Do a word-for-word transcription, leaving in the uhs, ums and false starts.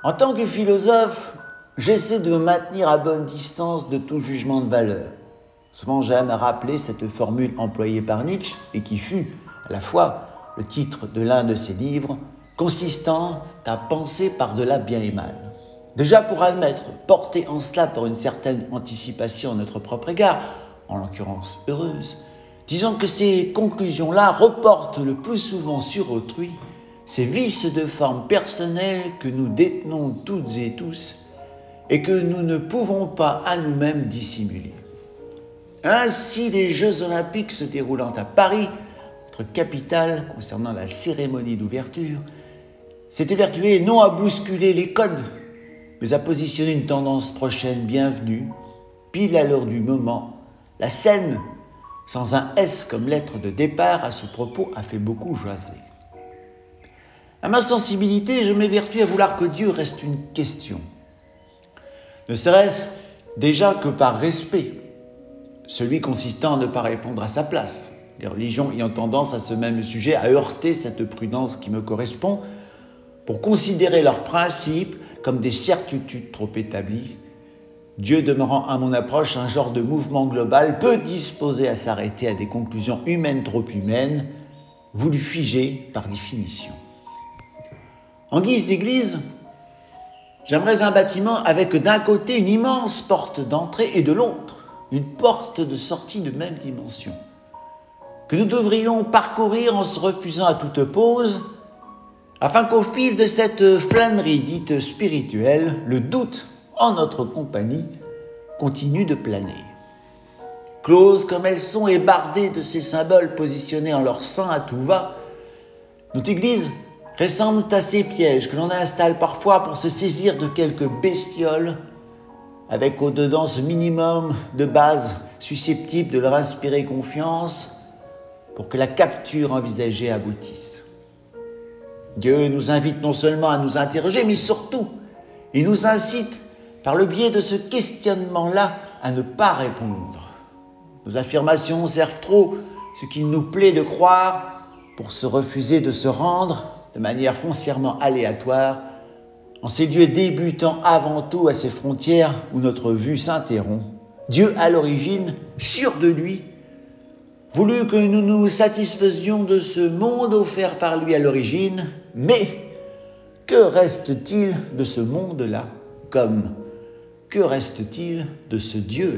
En tant que philosophe, j'essaie de me maintenir à bonne distance de tout jugement de valeur. Souvent, j'aime rappeler cette formule employée par Nietzsche et qui fut, à la fois, le titre de l'un de ses livres, consistant à penser par-delà bien et mal. Déjà pour admettre, porté en cela par une certaine anticipation à notre propre égard, en l'occurrence heureuse, disons que ces conclusions-là reportent le plus souvent sur autrui ces vices de forme personnelle que nous détenons toutes et tous et que nous ne pouvons pas à nous-mêmes dissimuler. Ainsi, les Jeux Olympiques se déroulant à Paris, notre capitale, concernant la cérémonie d'ouverture, s'est évertué non à bousculer les codes, mais à positionner une tendance prochaine bienvenue, pile à l'heure du moment. La scène, sans un S comme lettre de départ, à ce propos a fait beaucoup jaser. À ma sensibilité, je m'évertue à vouloir que Dieu reste une question. Ne serait-ce déjà que par respect, celui consistant à ne pas répondre à sa place. Les religions ayant tendance à ce même sujet à heurter cette prudence qui me correspond pour considérer leurs principes comme des certitudes trop établies, Dieu demeurant à mon approche un genre de mouvement global peu disposé à s'arrêter à des conclusions humaines trop humaines, voulu figer par définition. En guise d'église, j'aimerais un bâtiment avec d'un côté une immense porte d'entrée et de l'autre une porte de sortie de même dimension, que nous devrions parcourir en se refusant à toute pause, afin qu'au fil de cette flânerie dite spirituelle, le doute en notre compagnie continue de planer. Closes comme elles sont et bardées de ces symboles positionnés en leur sein à tout va, notre Église ressemble à ces pièges que l'on installe parfois pour se saisir de quelques bestioles, avec au-dedans ce minimum de base susceptible de leur inspirer confiance pour que la capture envisagée aboutisse. Dieu nous invite non seulement à nous interroger, mais surtout, il nous incite, par le biais de ce questionnement-là, à ne pas répondre. Nos affirmations servent trop ce qu'il nous plaît de croire pour se refuser de se rendre de manière foncièrement aléatoire en ces lieux débutant avant tout à ces frontières où notre vue s'interrompt. Dieu, à l'origine, sûr de lui, voulut que nous nous satisfaisions de ce monde offert par lui à l'origine, mais que reste-t-il de ce monde-là, comme que reste-t-il de ce Dieu-là ?